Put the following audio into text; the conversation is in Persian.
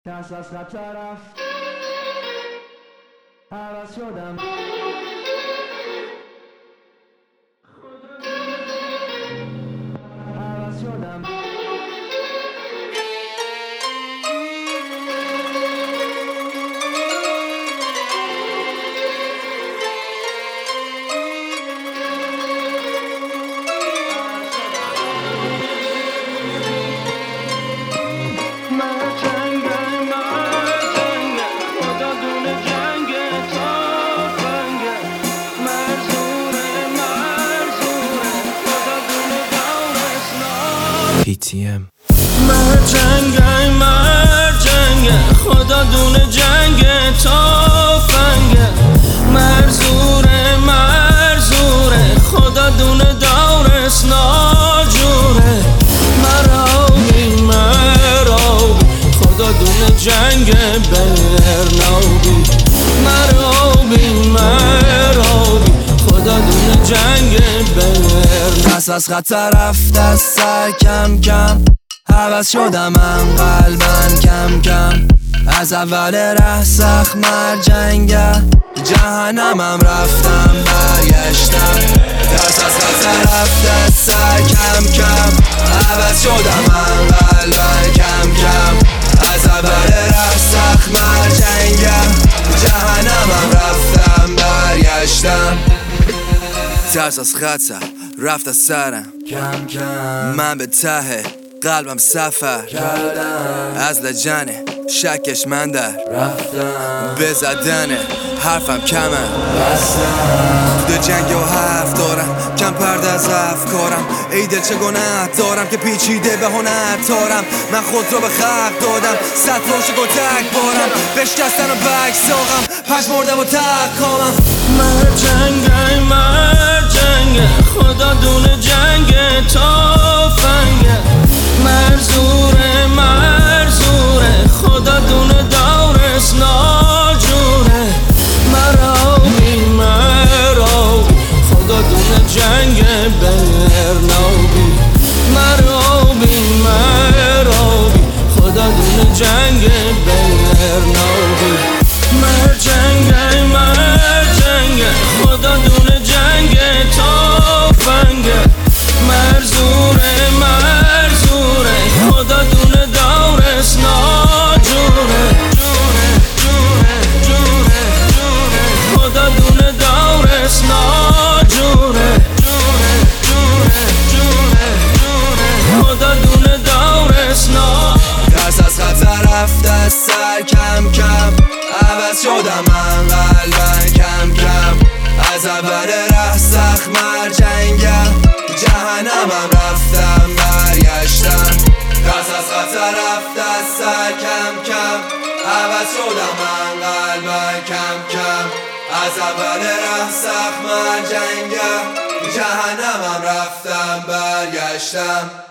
دست از خطر رفت، عوض شدم. عوض شدم. PTM مرجنگ خدا دونه جنگ تافنگه مرزوره خدا دونه دورس ناجوره مرابی خدا دونه جنگ برنابی مرابی خدا دونه جنگ برن دست از خطر رفت از سر کم کم عوض شدم من قلبن کم کم از اول ره سخت مرجنگه جهنمم رفتم برگشتم دست از خطر رفت از سر کم کم عوض شدم من قلبن کم کم از اول ره سخت مرجنگه جهنمم رفتم برگشتم ترس از خطر رفت از سرم کم کم من به ته قلبم سفر کردم از لجنه شکش من در رفتم به زدن حرفم کمه بستم تو جنگ و حرف دارم کم پرده از افکارم ای دل چه گناه دارم که پیچیده به هنر تارم من خود رو به خلق دادم صد پرش گلتک بارم بشکستن و بک ساقم پش مردم و تک کامم مرجنگ خدا دونه جنگ تافنگه مرزوره خدا دونه دورس ناجوره مرابی خدا دونه جنگ برنابی مرابی خدا دونه جنگ برنابی مرجنگ خدا دونه جنگ تافنگه مرزوره خدا دونه دورس ناجوره خدا دونه دورس ناجوره خدا دونه دورس ناجوره دست از خطر رفت از سر کم کم عوض شدم من قلبن کم کم از اول ره سخت مرجنگه جهنمم رفتم برگشتم دست از خطر رفت از سر کم کم عوض شدم من قلبن کم کم از اول ره سخت مرجنگه جهنمم رفتم برگشتم